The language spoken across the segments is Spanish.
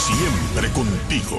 siempre contigo.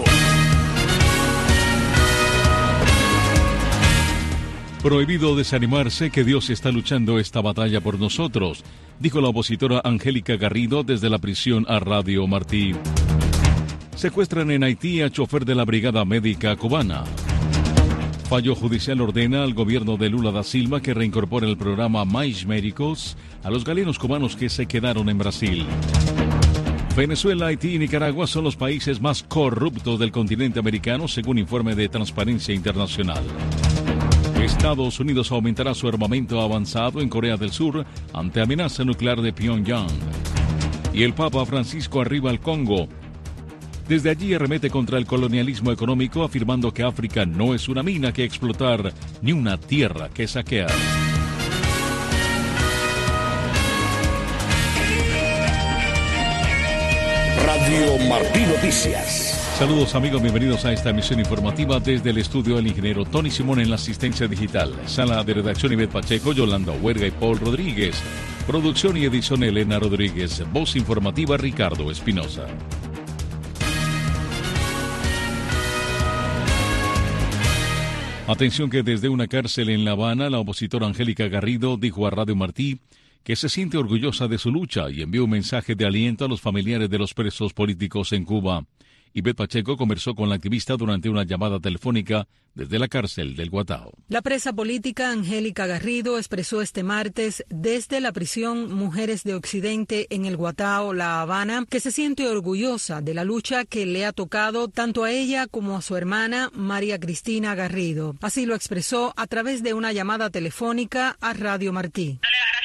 Prohibido desanimarse, que Dios está luchando esta batalla por nosotros, dijo la opositora Angélica Garrido desde la prisión a Radio Martí. Secuestran en Haití a chofer de la Brigada Médica Cubana. Fallo judicial ordena al gobierno de Lula da Silva que reincorpore el programa Mais Médicos a los galenos cubanos que se quedaron en Brasil. Venezuela, Haití y Nicaragua son los países más corruptos del continente americano, según informe de Transparencia Internacional. Estados Unidos aumentará su armamento avanzado en Corea del Sur ante amenaza nuclear de Pyongyang. Y el Papa Francisco arriba al Congo. Desde allí arremete contra el colonialismo económico, afirmando que África no es una mina que explotar, ni una tierra que saquear. Radio Martí Noticias. Saludos amigos, bienvenidos a esta emisión informativa desde el estudio del ingeniero Tony Simón en la asistencia digital. Sala de redacción Ivette Pacheco, Yolanda Huerga y Paul Rodríguez. Producción y edición Elena Rodríguez. Voz informativa Ricardo Espinosa. Atención que desde una cárcel en La Habana, la opositora Angélica Garrido dijo a Radio Martí que se siente orgullosa de su lucha y envió un mensaje de aliento a los familiares de los presos políticos en Cuba. Ivette Pacheco conversó con la activista durante una llamada telefónica desde la cárcel del Guatao. La presa política Angélica Garrido expresó este martes desde la prisión Mujeres de Occidente en el Guatao, La Habana, que se siente orgullosa de la lucha que le ha tocado tanto a ella como a su hermana María Cristina Garrido. Así lo expresó a través de una llamada telefónica a Radio Martí.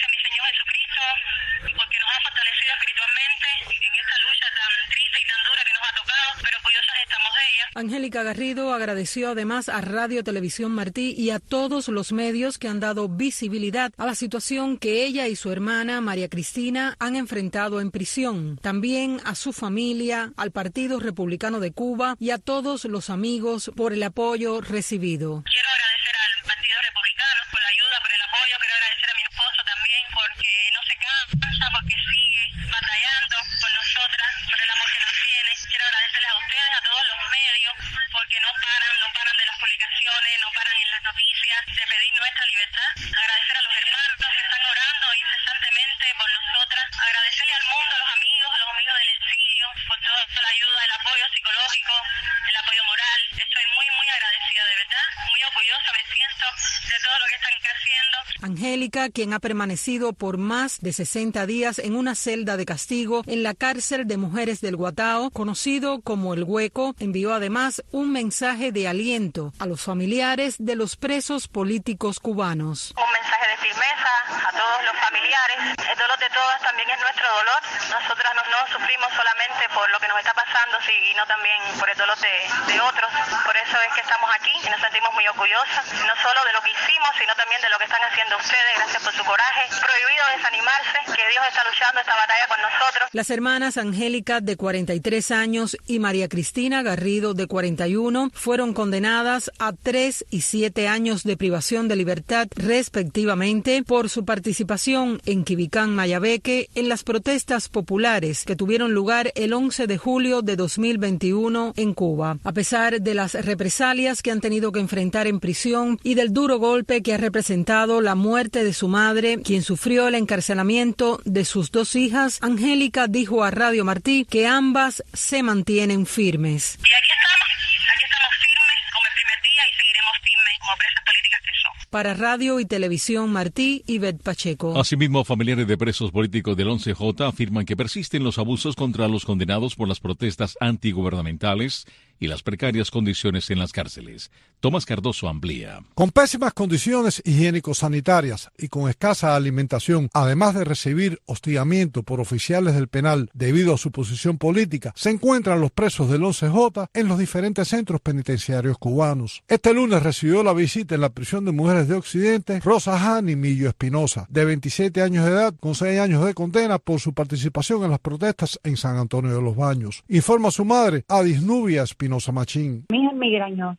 Angélica Garrido agradeció además a Radio Televisión Martí y a todos los medios que han dado visibilidad a la situación que ella y su hermana María Cristina han enfrentado en prisión. También a su familia, al Partido Republicano de Cuba y a todos los amigos por el apoyo recibido. Quiero agradecer al Partido Republicano por la ayuda, por el apoyo. Quiero agradecer a mi esposo también porque no se cansa, porque sigue batallando por nosotras, por el amor que nos tiene. Quiero agradecerles a ustedes, a todos los medios, porque no paran de las publicaciones, no paran en las noticias de pedir nuestra libertad. Agradecer a los hermanos que están orando incesantemente por nosotras. Agradecerle al mundo, a los amigos del exilio, por toda la ayuda, el apoyo psicológico, el apoyo moral. Estoy muy, muy agradecida, de verdad. Muy orgullosa me siento de todo lo que están haciendo. Angélica, quien ha permanecido por más de 60 días en una celda de castigo en la cárcel de mujeres del Guatao, conocido como El Hueco, envió además un mensaje de aliento a los familiares de los presos políticos cubanos. Un mensaje de firmeza a todos los familiares. El dolor de todas también es nuestro dolor. Nosotras no sufrimos solamente por lo que nos está pasando, sino también por el dolor de otros. Por eso es que estamos aquí y nos sentimos muy orgullosas, no solo de lo que hicimos, sino también de lo que están haciendo ustedes. Gracias por su coraje. Prohibido desanimarse, que Dios está luchando esta batalla con nosotros. Las hermanas Angélica, de 43 años, y María Cristina Garrido, de 41, fueron condenadas a 3 y 7 años de privación de libertad, respectivamente, por su participación en Quibicán, Mayabeque, en las protestas populares que tuvieron lugar el 11 de julio de 2021 en Cuba. A pesar de las represalias que han tenido que enfrentar en prisión y del duro golpe que ha representado la muerte de su madre, quien sufrió el encarcelamiento de sus 2 hijas, Angélica dijo a Radio Martí que ambas se mantienen firmes. Y aquí estamos firmes como el primer día y seguiremos firmes como presas políticas que somos. Para Radio y Televisión Martí, Ivette Pacheco. Asimismo, familiares de presos políticos del 11J afirman que persisten los abusos contra los condenados por las protestas antigubernamentales y las precarias condiciones en las cárceles. Tomás Cardoso amplía. Con pésimas condiciones higiénico-sanitarias y con escasa alimentación, además de recibir hostigamiento por oficiales del penal debido a su posición política, se encuentran los presos del 11J en los diferentes centros penitenciarios cubanos. Este lunes recibió la visita en la prisión de mujeres de Occidente Rosa Jani Millo Espinosa, de 27 años de edad, con 6 años de condena por su participación en las protestas en San Antonio de los Baños. Informa su madre, Adis Nubia Espinosa Machín. Mi hija es migrañosa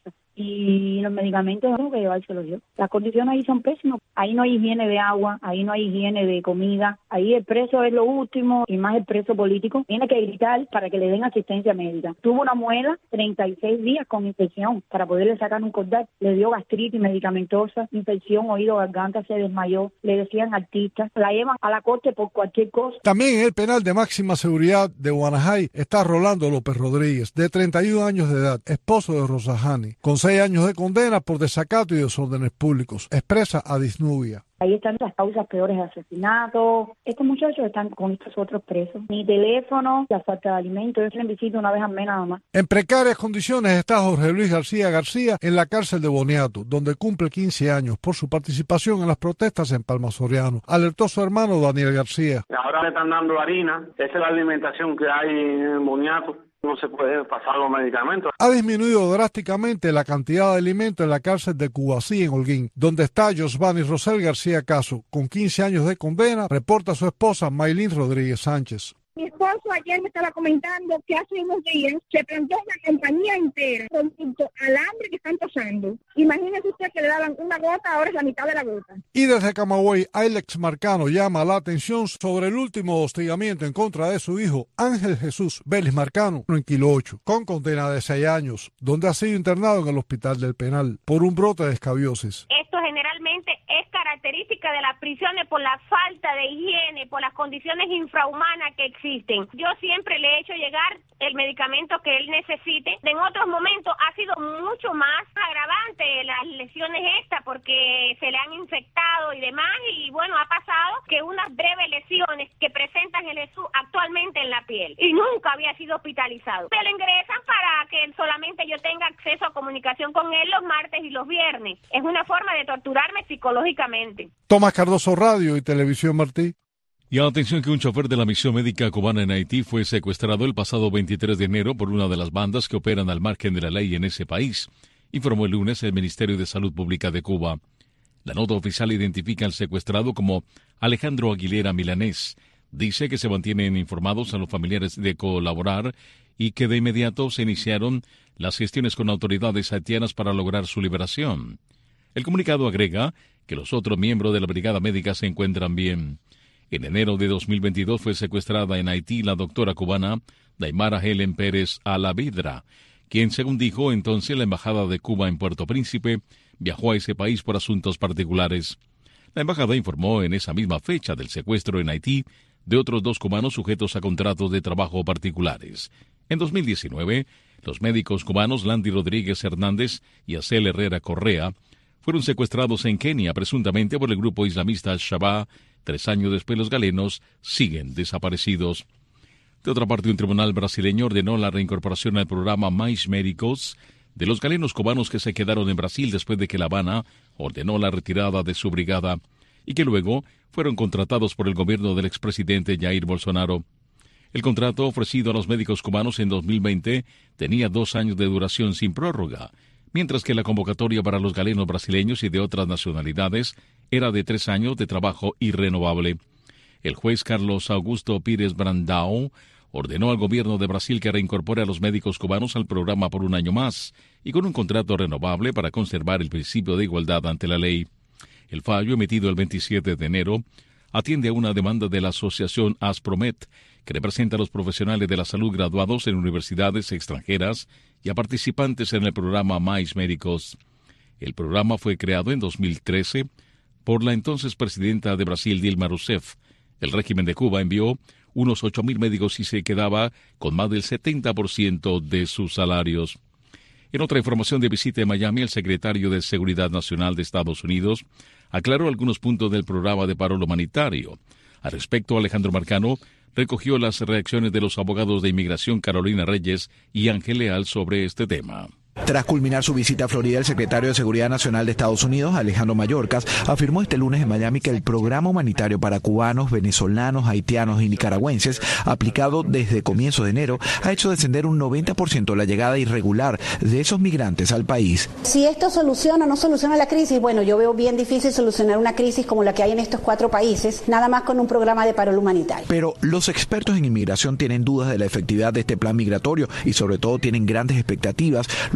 y los medicamentos tengo que llevárselos yo. Las condiciones ahí son pésimas. Ahí no hay higiene de agua, ahí no hay higiene de comida, ahí el preso es lo último y más el preso político. Tiene que gritar para que le den asistencia médica. Tuvo una muela 36 días con infección para poderle sacar un cordal. Le dio gastritis medicamentosa, infección, oído, garganta, se desmayó. Le decían artista. La llevan a la corte por cualquier cosa. También en el penal de máxima seguridad de Guanajay está Rolando López Rodríguez, de 31 años de edad, esposo de Rosajani, con 6 años de condena por desacato y desórdenes públicos. Expresa a Disnubia. Ahí están las causas peores de asesinato. Estos muchachos están con estos otros presos. Ni teléfono, la falta de alimentos. Yo les visito una vez al mes nada más. En precarias condiciones está Jorge Luis García en la cárcel de Boniato, donde cumple 15 años por su participación en las protestas en Palma Soriano. Alertó su hermano Daniel García. Ahora le están dando harina. Esa es la alimentación que hay en Boniato. No se puede pasar los medicamentos. Ha disminuido drásticamente la cantidad de alimentos en la cárcel de Cubasí, en Holguín, donde está Josvani Rosel García Caso, con 15 años de condena, reporta su esposa Maylin Rodríguez Sánchez. Mi esposo ayer me estaba comentando que hace unos días se plantó una campaña entera respecto al hambre que están pasando. Imagínese usted que le daban una gota, ahora es la mitad de la gota. Y desde Camagüey, Alex Marcano llama la atención sobre el último hostigamiento en contra de su hijo Ángel Jesús Vélez Marcano en Kilo 8, con condena de 6 años, donde ha sido internado en el Hospital del Penal por un brote de escabiosis. Esto generalmente es característica de las prisiones por la falta de higiene, por las condiciones infrahumanas que existen. Yo siempre le he hecho llegar el medicamento que él necesite. En otros momentos ha sido mucho más agravante las lesiones estas porque se le han infectado y demás, y bueno, ha pasado que unas breves lesiones que presenta Jesús actualmente en la piel y nunca había sido hospitalizado. Se lo ingresan para que solamente yo tenga acceso a comunicación con él los martes y los viernes. Es una forma de torturarme psicológicamente. Tomás Cardoso, Radio y Televisión Martí. Y atención que un chofer de la misión médica cubana en Haití fue secuestrado el pasado 23 de enero por una de las bandas que operan al margen de la ley en ese país, informó el lunes el Ministerio de Salud Pública de Cuba. La nota oficial identifica al secuestrado como Alejandro Aguilera Milanés. Dice que se mantienen informados a los familiares de colaborar y que de inmediato se iniciaron las gestiones con autoridades haitianas para lograr su liberación. El comunicado agrega que los otros miembros de la brigada médica se encuentran bien. En enero de 2022 fue secuestrada en Haití la doctora cubana Daimara Helen Pérez Alavidra, quien, según dijo entonces la Embajada de Cuba en Puerto Príncipe, viajó a ese país por asuntos particulares. La embajada informó en esa misma fecha del secuestro en Haití de otros 2 cubanos sujetos a contratos de trabajo particulares. En 2019, los médicos cubanos Landy Rodríguez Hernández y Acel Herrera Correa fueron secuestrados en Kenia presuntamente por el grupo islamista Al-Shabaab. 3 años después, los galenos siguen desaparecidos. De otra parte, un tribunal brasileño ordenó la reincorporación al programa Mais Médicos de los galenos cubanos que se quedaron en Brasil después de que La Habana ordenó la retirada de su brigada y que luego fueron contratados por el gobierno del expresidente Jair Bolsonaro. El contrato ofrecido a los médicos cubanos en 2020 tenía 2 años de duración sin prórroga, mientras que la convocatoria para los galenos brasileños y de otras nacionalidades era de 3 años de trabajo irrenovable. El juez Carlos Augusto Pires Brandão ordenó al gobierno de Brasil que reincorpore a los médicos cubanos al programa por 1 año más y con un contrato renovable para conservar el principio de igualdad ante la ley. El fallo, emitido el 27 de enero, atiende a una demanda de la asociación ASPROMET, que representa a los profesionales de la salud graduados en universidades extranjeras y a participantes en el programa Mais Médicos. El programa fue creado en 2013 por la entonces presidenta de Brasil, Dilma Rousseff. El régimen de Cuba envió unos 8.000 médicos y se quedaba con más del 70% de sus salarios. En otra información de visita en Miami, el secretario de Seguridad Nacional de Estados Unidos aclaró algunos puntos del programa de paro humanitario. Al respecto, Alejandro Marcano recogió las reacciones de los abogados de inmigración Carolina Reyes y Ángel Leal sobre este tema. Tras culminar su visita a Florida, el secretario de Seguridad Nacional de Estados Unidos, Alejandro Mayorkas, afirmó este lunes en Miami que el programa humanitario para cubanos, venezolanos, haitianos y nicaragüenses, aplicado desde comienzos de enero, ha hecho descender un 90% la llegada irregular de esos migrantes al país. Si esto soluciona o no soluciona la crisis, bueno, yo veo bien difícil solucionar una crisis como la que hay en estos 4 países, nada más con un programa de paro humanitario. Pero los expertos en inmigración tienen dudas de la efectividad de este plan migratorio y sobre todo tienen grandes expectativas luego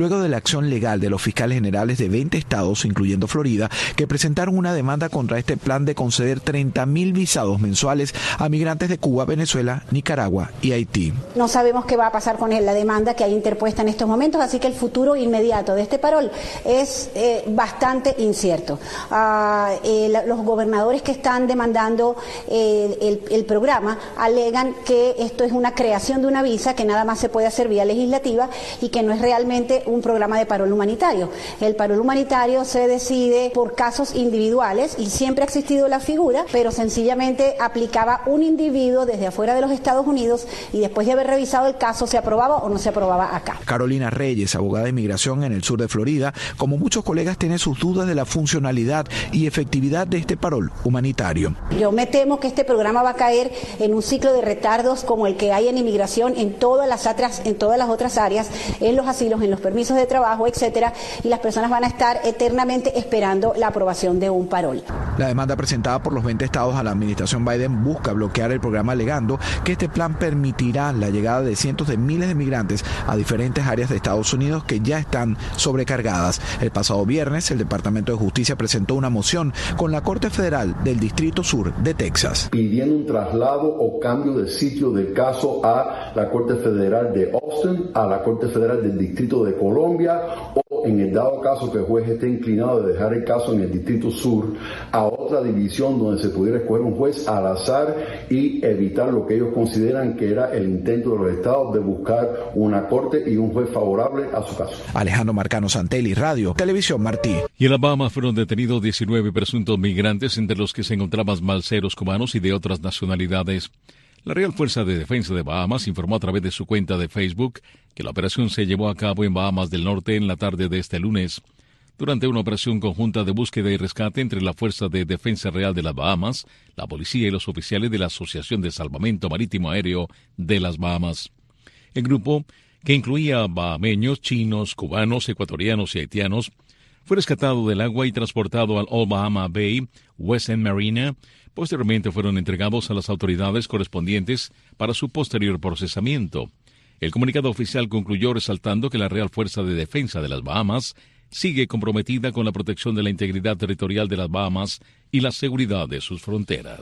luego de la acción legal de los fiscales generales de 20 estados, incluyendo Florida, que presentaron una demanda contra este plan de conceder 30,000 visados mensuales a migrantes de Cuba, Venezuela, Nicaragua y Haití. No sabemos qué va a pasar con la demanda que hay interpuesta en estos momentos, así que el futuro inmediato de este parol es bastante incierto. Los gobernadores que están demandando el programa alegan que esto es una creación de una visa que nada más se puede hacer vía legislativa y que no es realmente un programa de parol humanitario. El parol humanitario se decide por casos individuales y siempre ha existido la figura, pero sencillamente aplicaba un individuo desde afuera de los Estados Unidos y después de haber revisado el caso se aprobaba o no se aprobaba acá. Carolina Reyes, abogada de inmigración en el sur de Florida, como muchos colegas, tiene sus dudas de la funcionalidad y efectividad de este parol humanitario. Yo me temo que este programa va a caer en un ciclo de retardos como el que hay en inmigración en todas las otras áreas, en los asilos, en los permisos de trabajo, etcétera, y las personas van a estar eternamente esperando la aprobación de un parol. La demanda presentada por los 20 estados a la administración Biden busca bloquear el programa, alegando que este plan permitirá la llegada de cientos de miles de migrantes a diferentes áreas de Estados Unidos que ya están sobrecargadas. El pasado viernes, el Departamento de Justicia presentó una moción con la Corte Federal del Distrito Sur de Texas, pidiendo un traslado o cambio de sitio del caso a la Corte Federal de Austin, a la Corte Federal del Distrito de Colombia, o en el dado caso que el juez esté inclinado de dejar el caso en el Distrito Sur, a otra división donde se pudiera escoger un juez al azar y evitar lo que ellos consideran que era el intento de los estados de buscar una corte y un juez favorable a su caso. Alejandro Marcano Santelli, Radio Televisión Martí. Y en La Bahama fueron detenidos 19 presuntos migrantes, entre los que se encontraban balseros cubanos y de otras nacionalidades. La Real Fuerza de Defensa de Bahamas informó a través de su cuenta de Facebook que la operación se llevó a cabo en Bahamas del Norte en la tarde de este lunes, durante una operación conjunta de búsqueda y rescate entre la Fuerza de Defensa Real de las Bahamas, la policía y los oficiales de la Asociación de Salvamento Marítimo Aéreo de las Bahamas. El grupo, que incluía bahameños, chinos, cubanos, ecuatorianos y haitianos, fue rescatado del agua y transportado al Old Bahama Bay, West End Marina. Posteriormente fueron entregados a las autoridades correspondientes para su posterior procesamiento. El comunicado oficial concluyó resaltando que la Real Fuerza de Defensa de las Bahamas sigue comprometida con la protección de la integridad territorial de las Bahamas y la seguridad de sus fronteras.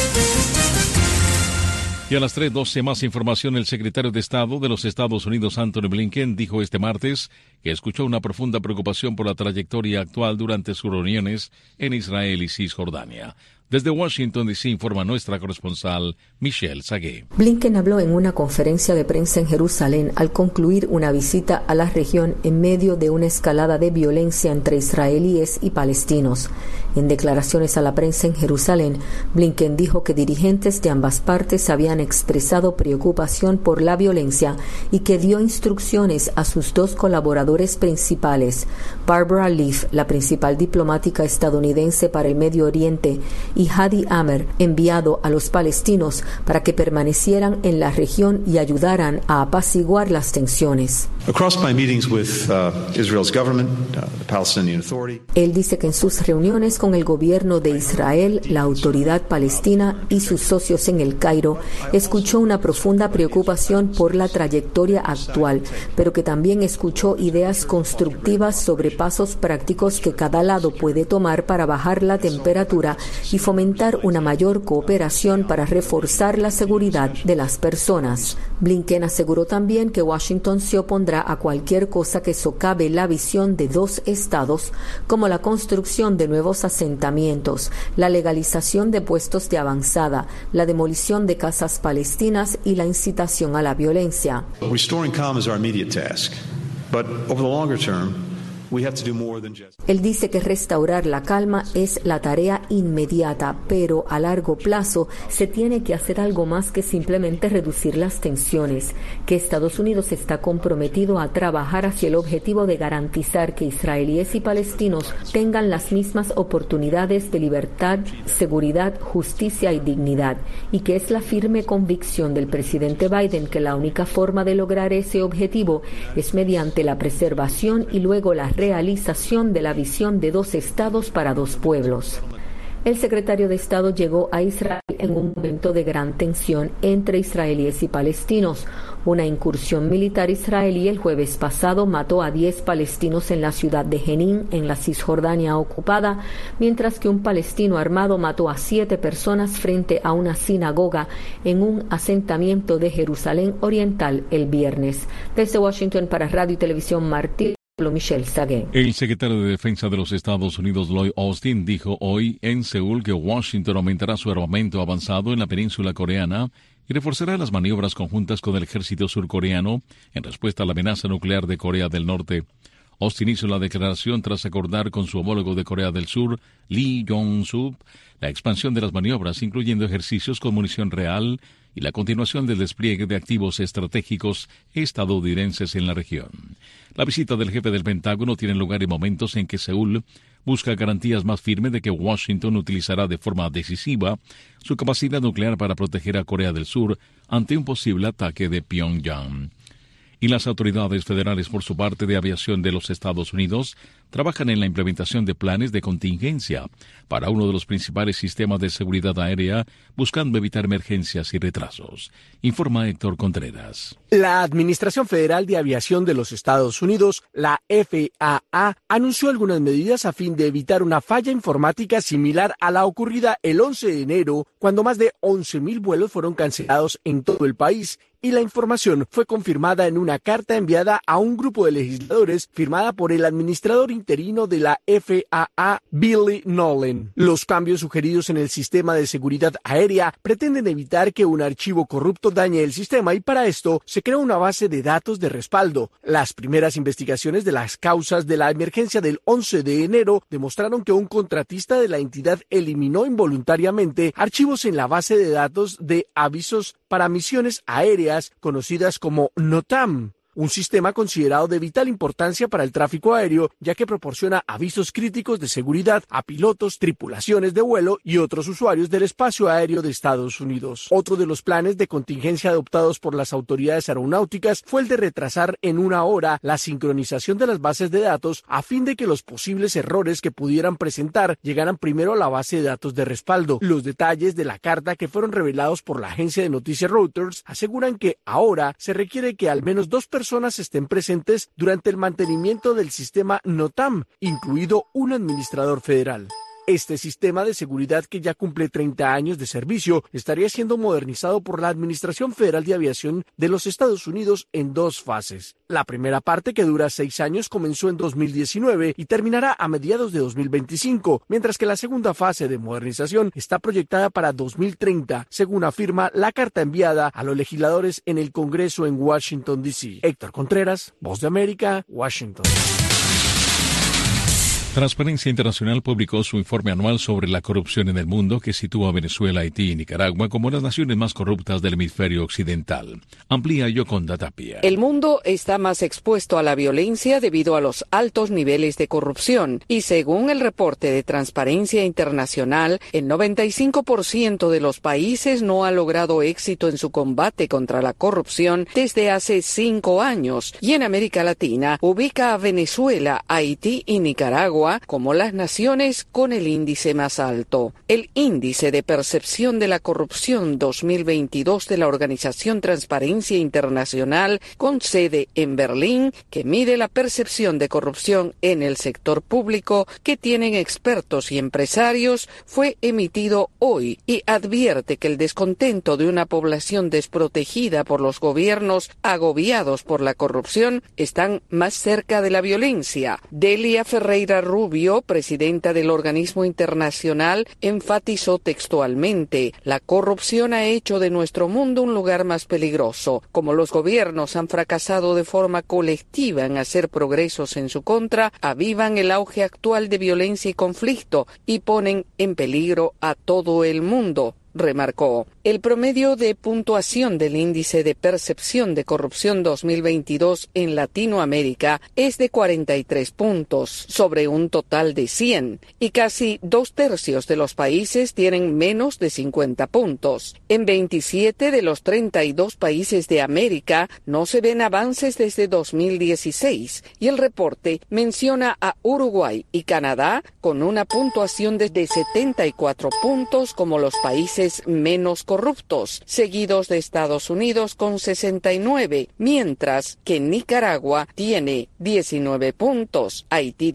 Y a las 3:12, más información. El secretario de Estado de los Estados Unidos, Anthony Blinken, dijo este martes que escuchó una profunda preocupación por la trayectoria actual durante sus reuniones en Israel y Cisjordania. Desde Washington, D.C., informa nuestra corresponsal Michelle Sagué. Blinken habló en una conferencia de prensa en Jerusalén al concluir una visita a la región en medio de una escalada de violencia entre israelíes y palestinos. En declaraciones a la prensa en Jerusalén, Blinken dijo que dirigentes de ambas partes habían expresado preocupación por la violencia y que dio instrucciones a sus dos colaboradores principales, Barbara Leaf, la principal diplomática estadounidense para el Medio Oriente, y Hadi Amer, enviado a los palestinos para que permanecieran en la región y ayudaran a apaciguar las tensiones. Él dice que en sus reuniones con el gobierno de Israel, la autoridad palestina y sus socios en el Cairo, escuchó una profunda preocupación por la trayectoria actual, pero que también escuchó ideas constructivas sobre pasos prácticos que cada lado puede tomar para bajar la temperatura y fomentar una mayor cooperación para reforzar la seguridad de las personas. Blinken aseguró también que Washington se opondrá a cualquier cosa que socave la visión de dos estados, como la construcción de nuevos asentamientos, la legalización de puestos de avanzada, la demolición de casas palestinas y la incitación a la violencia. Restoring calm is our immediate task, but over the longer term, él dice que restaurar la calma es la tarea inmediata, pero a largo plazo se tiene que hacer algo más que simplemente reducir las tensiones, que Estados Unidos está comprometido a trabajar hacia el objetivo de garantizar que israelíes y palestinos tengan las mismas oportunidades de libertad, seguridad, justicia y dignidad, y que es la firme convicción del presidente Biden que la única forma de lograr ese objetivo es mediante la preservación y luego la realización de la visión de dos estados para dos pueblos. El secretario de Estado llegó a Israel en un momento de gran tensión entre israelíes y palestinos. Una incursión militar israelí el jueves pasado mató a 10 palestinos en la ciudad de Jenin, en la Cisjordania ocupada, mientras que un palestino armado mató a 7 personas frente a una sinagoga en un asentamiento de Jerusalén Oriental el viernes. Desde Washington para Radio y Televisión Martí, Michelle Sagué. El secretario de Defensa de los Estados Unidos, Lloyd Austin, dijo hoy en Seúl que Washington aumentará su armamento avanzado en la península coreana y reforzará las maniobras conjuntas con el ejército surcoreano en respuesta a la amenaza nuclear de Corea del Norte. Austin hizo la declaración tras acordar con su homólogo de Corea del Sur, Lee Jong-suk, la expansión de las maniobras, incluyendo ejercicios con munición real y la continuación del despliegue de activos estratégicos estadounidenses en la región. La visita del jefe del Pentágono tiene lugar en momentos en que Seúl busca garantías más firmes de que Washington utilizará de forma decisiva su capacidad nuclear para proteger a Corea del Sur ante un posible ataque de Pyongyang. Y las autoridades federales, por su parte, de aviación de los Estados Unidos, trabajan en la implementación de planes de contingencia para uno de los principales sistemas de seguridad aérea, buscando evitar emergencias y retrasos. Informa Héctor Contreras. La Administración Federal de Aviación de los Estados Unidos, la FAA, anunció algunas medidas a fin de evitar una falla informática similar a la ocurrida el 11 de enero, cuando más de 11,000 vuelos fueron cancelados en todo el país, y la información fue confirmada en una carta enviada a un grupo de legisladores firmada por el administrador interino de la FAA, Billy Nolen. Los cambios sugeridos en el sistema de seguridad aérea pretenden evitar que un archivo corrupto dañe el sistema y para esto se creó una base de datos de respaldo. Las primeras investigaciones de las causas de la emergencia del 11 de enero demostraron que un contratista de la entidad eliminó involuntariamente archivos en la base de datos de avisos para misiones aéreas conocidas como NOTAM, un sistema considerado de vital importancia para el tráfico aéreo, ya que proporciona avisos críticos de seguridad a pilotos, tripulaciones de vuelo y otros usuarios del espacio aéreo de Estados Unidos. Otro de los planes de contingencia adoptados por las autoridades aeronáuticas fue el de retrasar en 1 hora la sincronización de las bases de datos a fin de que los posibles errores que pudieran presentar llegaran primero a la base de datos de respaldo. Los detalles de la carta que fueron revelados por la agencia de noticias Reuters aseguran que ahora se requiere que al menos 2 personas estén presentes durante el mantenimiento del sistema NOTAM, incluido un administrador federal. Este sistema de seguridad, que ya cumple 30 años de servicio, estaría siendo modernizado por la Administración Federal de Aviación de los Estados Unidos en 2 fases. La primera parte, que dura 6 años, comenzó en 2019 y terminará a mediados de 2025, mientras que la segunda fase de modernización está proyectada para 2030, según afirma la carta enviada a los legisladores en el Congreso en Washington, D.C. Héctor Contreras, Voz de América, Washington. Transparencia Internacional publicó su informe anual sobre la corrupción en el mundo, que sitúa a Venezuela, Haití y Nicaragua como las naciones más corruptas del hemisferio occidental. Amplía Yoconda Tapia. El mundo está más expuesto a la violencia debido a los altos niveles de corrupción y según el reporte de Transparencia Internacional, el 95% de los países no ha logrado éxito en su combate contra la corrupción desde hace 5 años y en América Latina ubica a Venezuela, Haití y Nicaragua como las naciones con el índice más alto. El Índice de Percepción de la Corrupción 2022 de la Organización Transparencia Internacional, con sede en Berlín, que mide la percepción de corrupción en el sector público que tienen expertos y empresarios, fue emitido hoy y advierte que el descontento de una población desprotegida por los gobiernos agobiados por la corrupción están más cerca de la violencia. Delia Ferreira Rubio, presidenta del organismo internacional, enfatizó textualmente: la corrupción ha hecho de nuestro mundo un lugar más peligroso. Como los gobiernos han fracasado de forma colectiva en hacer progresos en su contra, avivan el auge actual de violencia y conflicto y ponen en peligro a todo el mundo. remarcó. El promedio de puntuación del Índice de Percepción de Corrupción 2022 en Latinoamérica es de 43 puntos, sobre un total de 100, y casi 2/3 de los países tienen menos de 50 puntos. En 27 de los 32 países de América no se ven avances desde 2016, y el reporte menciona a Uruguay y Canadá con una puntuación de 74 puntos como los países menos corruptos, seguidos de Estados Unidos con 69, mientras que Nicaragua tiene 19 puntos, Haití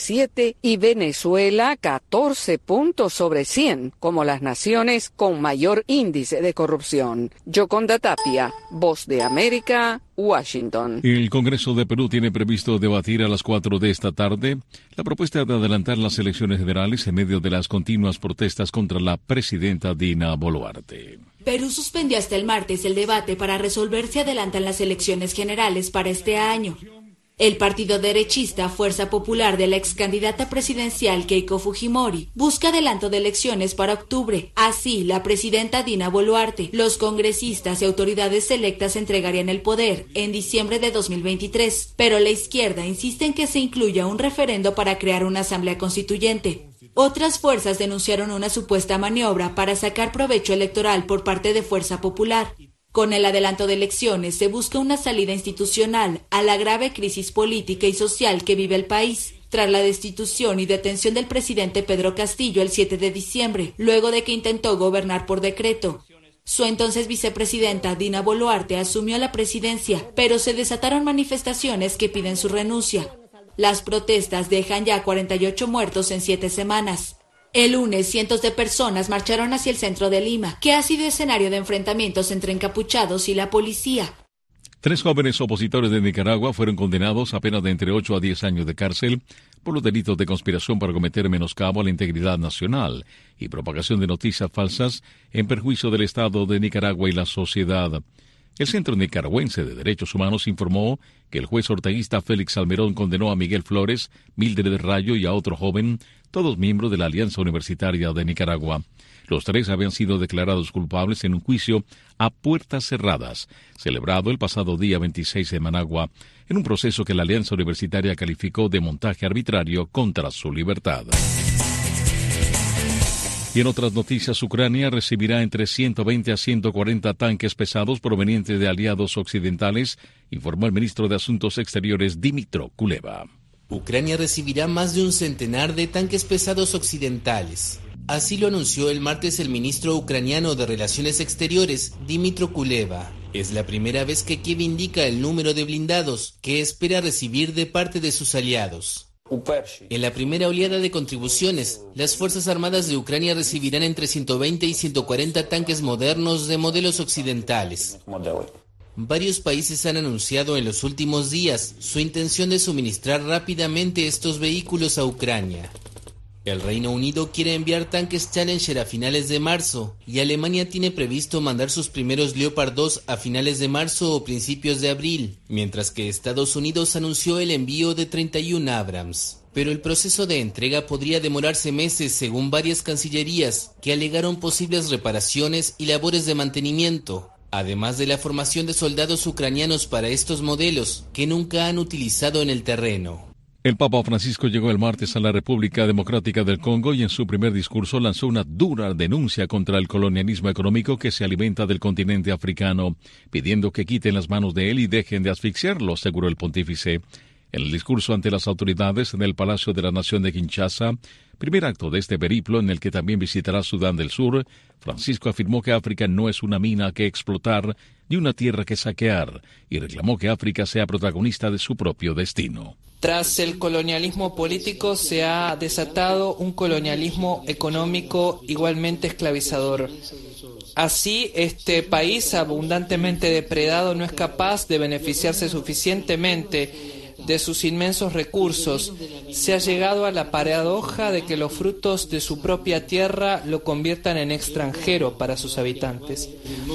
17 y Venezuela 14 puntos sobre 100, como las naciones con mayor índice de corrupción. Yoconda Tapia, Voz de América, Washington. El Congreso de Perú tiene previsto debatir a las 4 de esta tarde la propuesta de adelantar las elecciones generales en medio de las continuas protestas contra la presidenta Dina Boluarte. Perú suspendió hasta el martes el debate para resolver si adelantan las elecciones generales para este año. El partido derechista Fuerza Popular de la ex candidata presidencial Keiko Fujimori busca adelanto de elecciones para octubre. Así, la presidenta Dina Boluarte, los congresistas y autoridades electas entregarían el poder en diciembre de 2023, pero la izquierda insiste en que se incluya un referendo para crear una asamblea constituyente. Otras fuerzas denunciaron una supuesta maniobra para sacar provecho electoral por parte de Fuerza Popular. Con el adelanto de elecciones se busca una salida institucional a la grave crisis política y social que vive el país, tras la destitución y detención del presidente Pedro Castillo el 7 de diciembre, luego de que intentó gobernar por decreto. Su entonces vicepresidenta Dina Boluarte asumió la presidencia, pero se desataron manifestaciones que piden su renuncia. Las protestas dejan ya 48 muertos en 7 semanas. El lunes, cientos de personas marcharon hacia el centro de Lima, que ha sido escenario de enfrentamientos entre encapuchados y la policía. 3 jóvenes opositores de Nicaragua fueron condenados a pena de entre 8 a 10 años de cárcel por los delitos de conspiración para cometer menoscabo a la integridad nacional y propagación de noticias falsas en perjuicio del Estado de Nicaragua y la sociedad. El Centro Nicaragüense de Derechos Humanos informó que el juez orteguista Félix Salmerón condenó a Miguel Flores, Mildred Rayo y a otro joven, todos miembros de la Alianza Universitaria de Nicaragua. Los 3 habían sido declarados culpables en un juicio a puertas cerradas, celebrado el pasado día 26 en Managua, en un proceso que la Alianza Universitaria calificó de montaje arbitrario contra su libertad. Y en otras noticias, Ucrania recibirá entre 120 a 140 tanques pesados provenientes de aliados occidentales, informó el ministro de Asuntos Exteriores Dmytro Kuleba. Ucrania recibirá más de un centenar de tanques pesados occidentales. Así lo anunció el martes el ministro ucraniano de Relaciones Exteriores, Dmytro Kuleba. Es la primera vez que Kiev indica el número de blindados que espera recibir de parte de sus aliados. En la primera oleada de contribuciones, las Fuerzas Armadas de Ucrania recibirán entre 120 y 140 tanques modernos de modelos occidentales. Varios países han anunciado en los últimos días su intención de suministrar rápidamente estos vehículos a Ucrania. El Reino Unido quiere enviar tanques Challenger a finales de marzo y Alemania tiene previsto mandar sus primeros Leopard 2 a finales de marzo o principios de abril, mientras que Estados Unidos anunció el envío de 31 Abrams. Pero el proceso de entrega podría demorarse meses según varias cancillerías que alegaron posibles reparaciones y labores de mantenimiento, además de la formación de soldados ucranianos para estos modelos que nunca han utilizado en el terreno. El Papa Francisco llegó el martes a la República Democrática del Congo y en su primer discurso lanzó una dura denuncia contra el colonialismo económico que se alimenta del continente africano, pidiendo que quiten las manos de él y dejen de asfixiarlo, aseguró el pontífice. En el discurso ante las autoridades en el Palacio de la Nación de Kinshasa, primer acto de este periplo en el que también visitará Sudán del Sur, Francisco afirmó que África no es una mina que explotar ni una tierra que saquear y reclamó que África sea protagonista de su propio destino. Tras el colonialismo político se ha desatado un colonialismo económico igualmente esclavizador. Así, este país abundantemente depredado no es capaz de beneficiarse suficientemente de sus inmensos recursos. Se ha llegado a la paradoja de que los frutos de su propia tierra lo conviertan en extranjero para sus habitantes.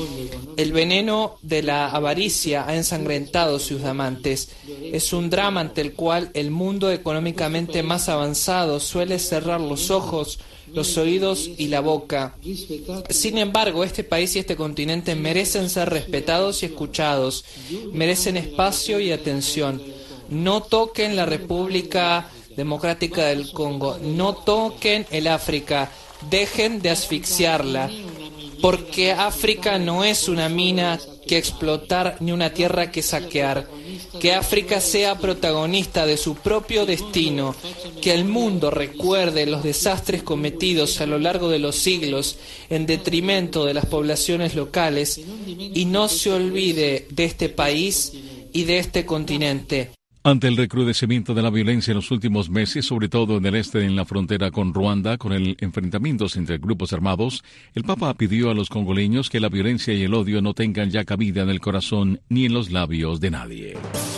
El veneno de la avaricia ha ensangrentado sus diamantes. Es un drama ante el cual el mundo económicamente más avanzado suele cerrar los ojos los oídos y la boca. Sin embargo, este país y este continente merecen ser respetados y escuchados, merecen espacio y atención. No toquen la República Democrática del Congo, no toquen el África, dejen de asfixiarla, porque África no es una mina que explotar ni una tierra que saquear. Que África sea protagonista de su propio destino, que el mundo recuerde los desastres cometidos a lo largo de los siglos en detrimento de las poblaciones locales y no se olvide de este país y de este continente. Ante el recrudecimiento de la violencia en los últimos meses, sobre todo en el este, en la frontera con Ruanda, con el enfrentamientos entre grupos armados, el Papa pidió a los congoleños que la violencia y el odio no tengan ya cabida en el corazón ni en los labios de nadie.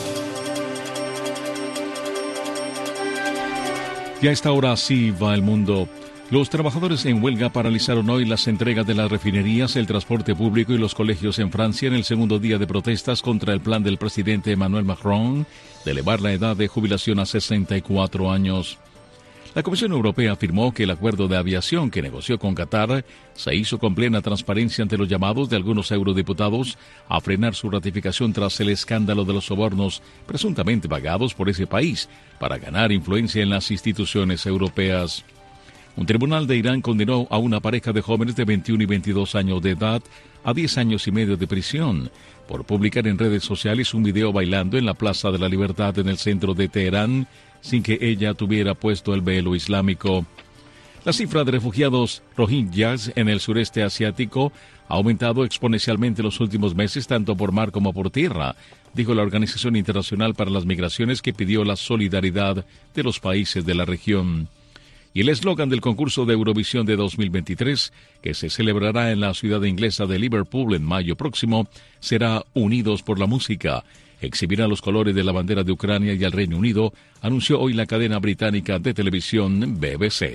Y a esta hora así va el mundo. Los trabajadores en huelga paralizaron hoy las entregas de las refinerías, el transporte público y los colegios en Francia en el segundo día de protestas contra el plan del presidente Emmanuel Macron de elevar la edad de jubilación a 64 años. La Comisión Europea afirmó que el acuerdo de aviación que negoció con Qatar se hizo con plena transparencia ante los llamados de algunos eurodiputados a frenar su ratificación tras el escándalo de los sobornos presuntamente pagados por ese país para ganar influencia en las instituciones europeas. Un tribunal de Irán condenó a una pareja de jóvenes de 21 y 22 años de edad a 10 años y medio de prisión por publicar en redes sociales un video bailando en la Plaza de la Libertad en el centro de Teherán sin que ella tuviera puesto el velo islámico. La cifra de refugiados rohingyas en el sureste asiático ha aumentado exponencialmente en los últimos meses, tanto por mar como por tierra, dijo la Organización Internacional para las Migraciones, que pidió la solidaridad de los países de la región. Y el eslogan del concurso de Eurovisión de 2023, que se celebrará en la ciudad inglesa de Liverpool en mayo próximo, será Unidos por la Música. Exhibirá los colores de la bandera de Ucrania y el Reino Unido, anunció hoy la cadena británica de televisión BBC.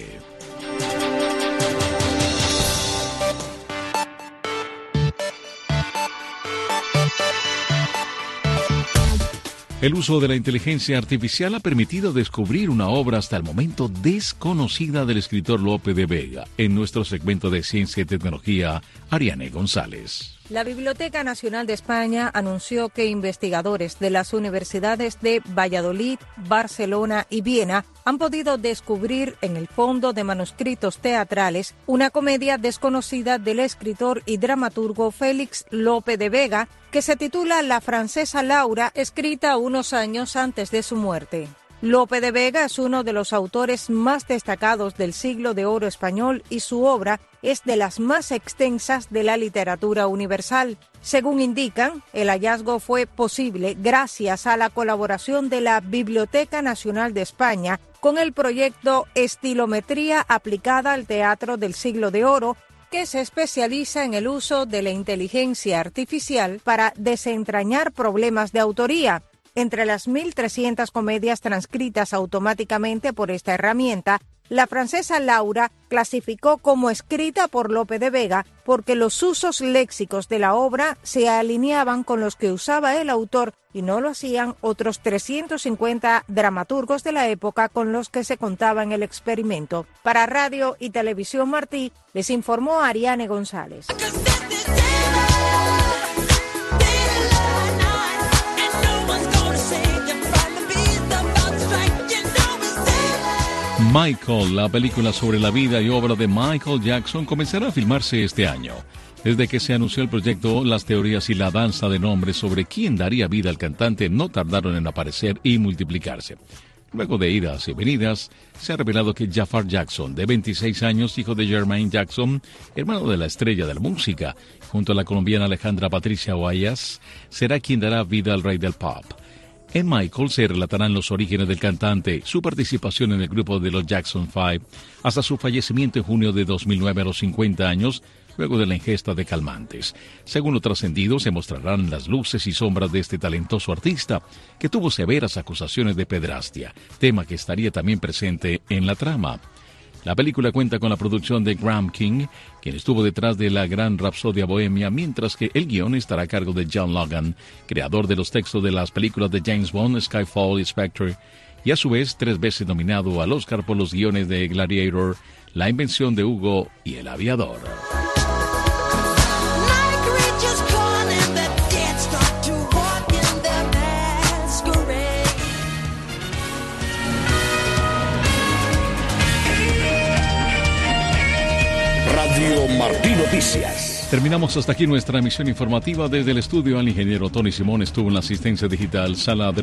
El uso de la inteligencia artificial ha permitido descubrir una obra hasta el momento desconocida del escritor Lope de Vega. En nuestro segmento de Ciencia y Tecnología, Ariane González. La Biblioteca Nacional de España anunció que investigadores de las universidades de Valladolid, Barcelona y Viena han podido descubrir en el fondo de manuscritos teatrales una comedia desconocida del escritor y dramaturgo Félix Lope de Vega, que se titula La francesa Laura, escrita unos años antes de su muerte. Lope de Vega es uno de los autores más destacados del siglo de oro español y su obra es de las más extensas de la literatura universal. Según indican, el hallazgo fue posible gracias a la colaboración de la Biblioteca Nacional de España con el proyecto Estilometría aplicada al teatro del siglo de oro, que se especializa en el uso de la inteligencia artificial para desentrañar problemas de autoría. Entre las 1.300 comedias transcritas automáticamente por esta herramienta, la francesa Laura clasificó como escrita por Lope de Vega porque los usos léxicos de la obra se alineaban con los que usaba el autor y no lo hacían otros 350 dramaturgos de la época con los que se contaba en el experimento. Para Radio y Televisión Martí, les informó Ariane González. Michael, la película sobre la vida y obra de Michael Jackson, comenzará a filmarse este año. Desde que se anunció el proyecto, las teorías y la danza de nombres sobre quién daría vida al cantante no tardaron en aparecer y multiplicarse. Luego de idas y venidas, se ha revelado que Jafar Jackson, de 26 años, hijo de Jermaine Jackson, hermano de la estrella de la música, junto a la colombiana Alejandra Patricia Guayas, será quien dará vida al rey del pop. En Michael se relatarán los orígenes del cantante, su participación en el grupo de los Jackson 5, hasta su fallecimiento en junio de 2009 a los 50 años, luego de la ingesta de calmantes. Según lo trascendido, se mostrarán las luces y sombras de este talentoso artista, que tuvo severas acusaciones de pederastia, tema que estaría también presente en la trama. La película cuenta con la producción de Graham King, quien estuvo detrás de la gran Rapsodia Bohemia, mientras que el guión estará a cargo de John Logan, creador de los textos de las películas de James Bond, Skyfall y Spectre. y a su vez 3 veces nominado al Oscar por los guiones de Gladiator, La invención de Hugo y El aviador. Radio Martí Noticias. Terminamos hasta aquí nuestra emisión informativa. Desde el estudio, al ingeniero Tony Simón estuvo en la asistencia digital Sala de